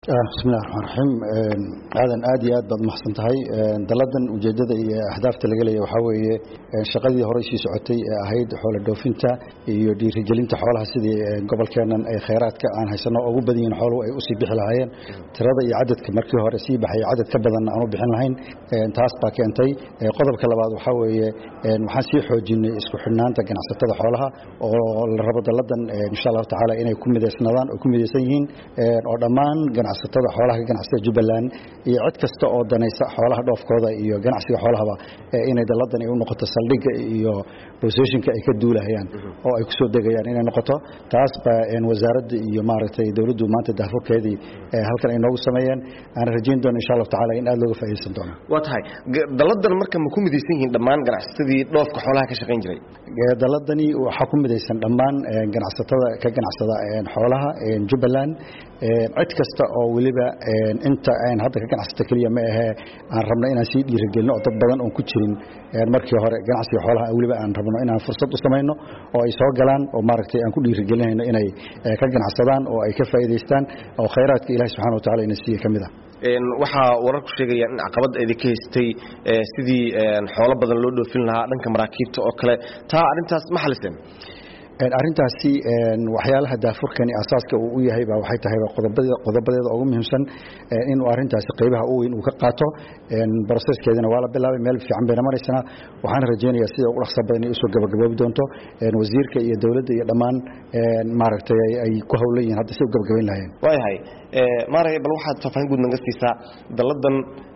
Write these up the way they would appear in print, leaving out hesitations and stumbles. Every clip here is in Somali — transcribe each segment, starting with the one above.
بسم الله الرحمن الرحيم هذا aad iyo aad baad mahadsantahay daladan ujeedada iyo ahdaafta laga leeyahay waxa weeye shaqadii hore sii socotay ee ahayd xoolo dhoofinta iyo dhiirigelinta xoolaha sidii gobolkeenan ay kheyraadka aan haysano ugu badan yihiin xooluhu ay u sii bixi lahaayeen tirada iyo cadadka markii hore sii baxay cadad ka badan aan u bixin lahayn taas baa keentay qodobka labaad waxa weeye waxaan sii xoojinay isku xidhnaanta ganacsatada xoolaha oo la rabo daladan insha Allah taala inay ku mideysnaadaan oo ku mideysan yihiin oo dhammaan ganacsatada xoolaha ganacsatada Jubbaland iyo cid kasta oo danaysa xoolaha dhoofkooda iyo ganacsiga xoolahaba inay daladan ay u noqoto saldhigga iyo positionka ay ka duulayaan oo ay ku soo degayaan inay noqoto taas baa wasaaradda iyo maaragtay dawladdu maanta daahfurkeedii halkan ay noogu sameeyeen aan rajayn doono insha Allah taala in aad looga faa'iideysan doono waa tahay daladan marka ma ku mideysan yihiin dhammaan ganacsatadii dhoofka xoolaha ka shaqeyn jiray daladani waxa ku mideysan dhammaan ganacsatada ka ganacsada xoolaha Jubbaland cid kasta oo waliba inta aan hadda ka ganacsata kaliya ma aha aan rabno inaan sii dhiirigelino dad badan oo ku jirin markii hore ganacsiga xoolaha waliba aan rabno inaan fursad u sameeyno oo ay soo galaan oo maaragtay aan ku dhiirigelinayno inay ka ganacsadaan oo ay ka faa'iideystaan oo kheyraadka Ilaahay subhanahu wa ta'ala inay siiyo kamid ah waxa warar ku sheegaya in caqabad ay ka haystay sidii xoolo badan loo dhoofin lahaa dhanka maraakiibta oo kale taa arintaas ma xaliseen arintaasi waxyaalaha daafurkani asaaska uu yahay baa waxay tahay qodobadeeda ugu muhiimsan inuu arintaasi qaybaha u weyn uu ka qaato processkeedana waa la bilaabay meel fiican bay maraysaa waxaan rajaynayaa sida ugu dhaqso badan ay soo gabagaboobi doonto wasiirka iyo dawladda iyo dhammaan maaragtay ay ku hawleeyeen hadda si gabagabayn lahayn waayahay maaray bal waxaad faafahin guud naga siisaa daladan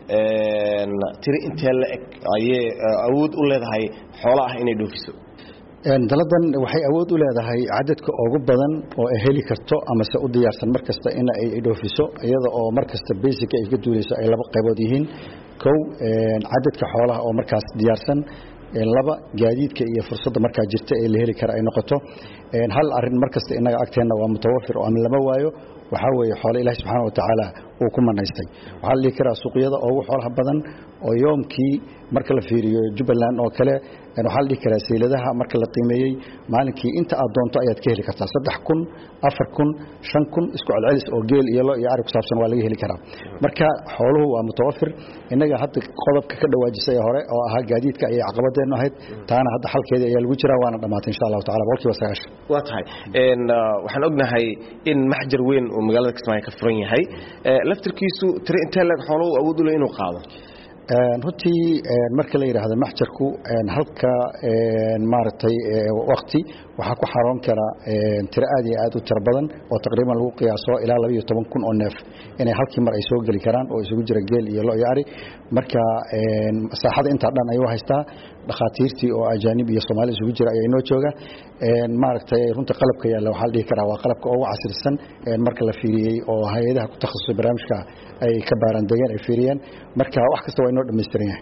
tiri intee la eg ayay awood u leedahay xoolaha inay dhoofiso daladan waxay awood u leedahay cadadka ugu badan oo ay heli karto ama se u diyaarsan markasta in ay dhoofiso iyada oo markasta basic ay ka duuleyso ay laba qaybood yihiin kow cadadka xoolaha oo markaas diyaarsan laba gaadiidka iyo fursadda markaa jirta ee la heli kara ay noqoto hal arin markasta inaga agteena waa mutawafir oo aan lama waayo waxa weeye xoolo Ilaahay subhanahu wa ta'ala uu ku manaystay waxa la karaa suuqyada ugu xoolaha badan oo yoomkii marka la fiiriyo Jubbaland oo kale waxa la karaa seeladaha marka la qiimeeyay maalinkii inta aad doonto ayaad ka heli kartaa 3,000 4,000 5,000 isku celcelis oo geel iyo lo iyo ari ku saabsan waa laga heli karaa marka xooluhu waa mutawafir inaga hadda qodobka ka dhawaajisay hore oo ahaa gaadiidka ay caqabadeenu ahayd taana hadda xalkeeda ayaa lagu jiraa waana dhamaatay insha Allah taala boqolkiiba 9 waa tahay waxaan ognahay in maxjar weyn oo magaalada Kismaayo ka furan yahay laftirkiisu tiri intee lag xoolo awood u leh inuu qaado runtii marka la yiraahdo maxjarku halka maartay waqti waxa ku xaroon kara tiro aad iyo aad u tir badan oo taqriiban lagu qiyaaso ilaa 12,000 oo neef inay halkii mar ay soo gali karaan oo isugu jira geel iyo lo iyo ari marka saaxada inta dhan ay u haystaa dhaqaatiirtii oo ajaanib iyo Soomaali isugu jira ay inoo jooga maartay runta qalabka yaala waxa la dhihi karaa waa qalabka ugu casrisan marka la fiiriyay oo hay'adaha ku takhasusay barnaamijka ay ka baaran deegaan ay fiiriyeen marka wax kasta waa inoo dhameystiran yahay